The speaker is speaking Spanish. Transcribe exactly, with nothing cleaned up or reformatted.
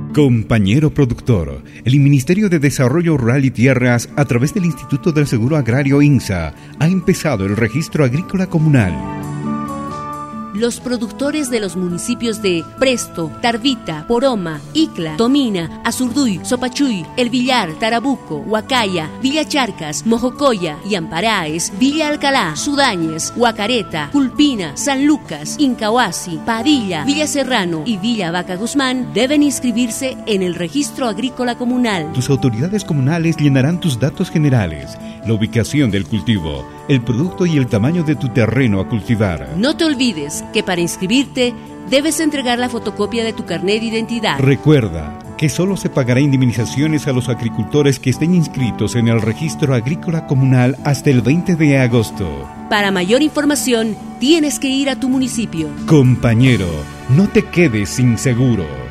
Compañero productor, el Ministerio de Desarrollo Rural y Tierras, a través del Instituto del Seguro Agrario INSA, ha empezado el registro agrícola comunal. Los productores de los municipios de Presto, Tarvita, Poroma, Icla, Tomina, Azurduy, Sopachuy, El Villar, Tarabuco, Huacaya, Villa Charcas, Mojocoya y Amparaes, Villa Alcalá, Sudañez, Huacareta, Culpina, San Lucas, Incahuasi, Padilla, Villa Serrano y Villa Vaca Guzmán deben inscribirse en el registro agrícola comunal. Tus autoridades comunales llenarán tus datos generales, la ubicación del cultivo, el producto y el tamaño de tu terreno a cultivar. No te olvides que para inscribirte debes entregar la fotocopia de tu carnet de identidad. Recuerda que solo se pagará indemnizaciones a los agricultores que estén inscritos en el registro agrícola comunal hasta el veinte de agosto. Para mayor información, tienes que ir a tu municipio. Compañero, no te quedes sin seguro.